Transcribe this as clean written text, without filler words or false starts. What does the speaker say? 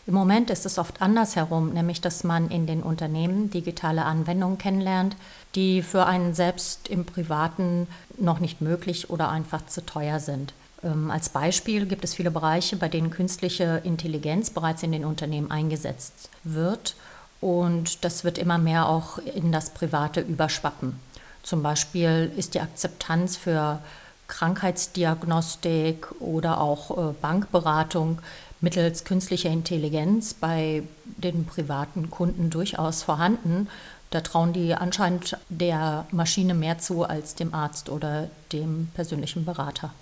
Im Moment ist es oft andersherum, nämlich dass man in den Unternehmen digitale Anwendungen kennenlernt, die für einen selbst im Privaten noch nicht möglich oder einfach zu teuer sind. Als Beispiel gibt es viele Bereiche, bei denen künstliche Intelligenz bereits in den Unternehmen eingesetzt wird und das wird immer mehr auch in das Private überschwappen. Zum Beispiel ist die Akzeptanz für Krankheitsdiagnostik oder auch Bankberatung mittels künstlicher Intelligenz bei den privaten Kunden durchaus vorhanden. Da trauen die anscheinend der Maschine mehr zu als dem Arzt oder dem persönlichen Berater.